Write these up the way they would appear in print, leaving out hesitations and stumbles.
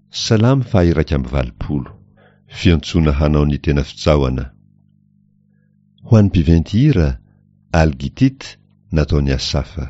Salamy faha 120 fiantsoana hanao ny tena fitsahoana. Ho an'ny mpiventy hira, Algitita nataony Asafa.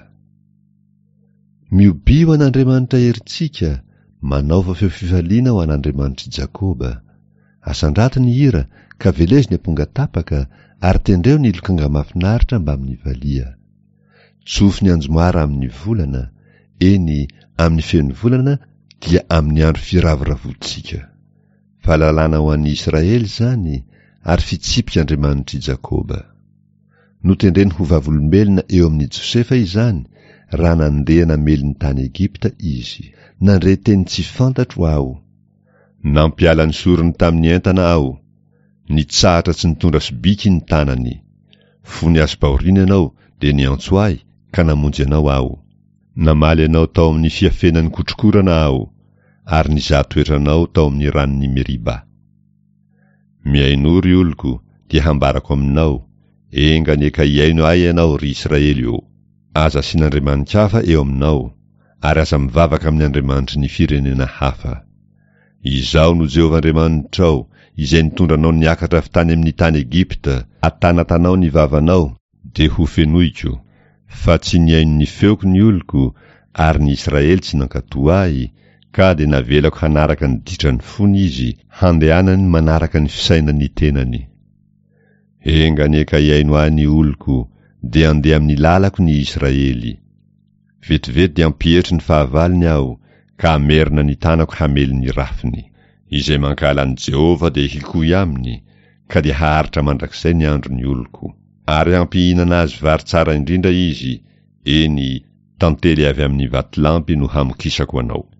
Miobio an'Andriamanitra herintsika, manaova feo fifaliana ho an'Andriamanitra Jakoba. Asandrato ny hira, ka veleziny amponga tapaka, ary tendreo ny lokanga mafinaritra mba amin'ny valia. Tsofy ny anjomoara amin'ny volana, eny amin'ny fen'ny volana dia amin'ny andro firavoravotsika. Fahalalana ho an'i Israely zany, ary fitsipika Andriamanitra i Jakoba. Notendreny ho vavolombelona eo amin'ny Josefa izany, raha nandeha namely ny tany Egipta izy. Nandre teny tsy fantatro aho. Nampiala ny sorony tamin'ny entana aho. Nitsahatra tsy nitondra sobiky ny tanany. Fony azo baorina ianao, de niantso ahy, ka namonjy ianao aho. Namaly ianao tao amin'ny fiafenan'ny kotrokorana aho, ary nizaha toetranao tao amin'ny ranon'ny Meriba. Miain'ory oloko, dia hambarako aminao, engany eka iaino ahy ianao ry Israely io. Aza asian'Andriamanitra hafa eo aminao, ary aza mivavaka amin'ny Andriamanitra ny firenena hafa. Izao no Jehovah Andriamanitrao, izay nitondranao niakatra avy tany amin'ny tany Egipta, atanatanao ny vavanao, de ho fenoiko. Fa tsy niaino ny feoko ny oloko, ary ny Israely tsy nankatoa ahy, ka de navelako hanaraka ny ditrany fony izy, handehanany manaraka ny fisainany tenany. Engany eka iaino ahy ny oloko, de andeha amin'ny lalako ny Israely. Vetivety de ampieritry ny fahavaliny aho, ka amerina ny tanako hamely ny rafiny. Izay mankala ny Jehovah de hikohy aminy, ka de haharitra mandrakizay ny andro ny oloko. Ary hampihinana azy vary tsara indrindra izy, eny tantely avy amin'ny vatolampy no hamokisako anao.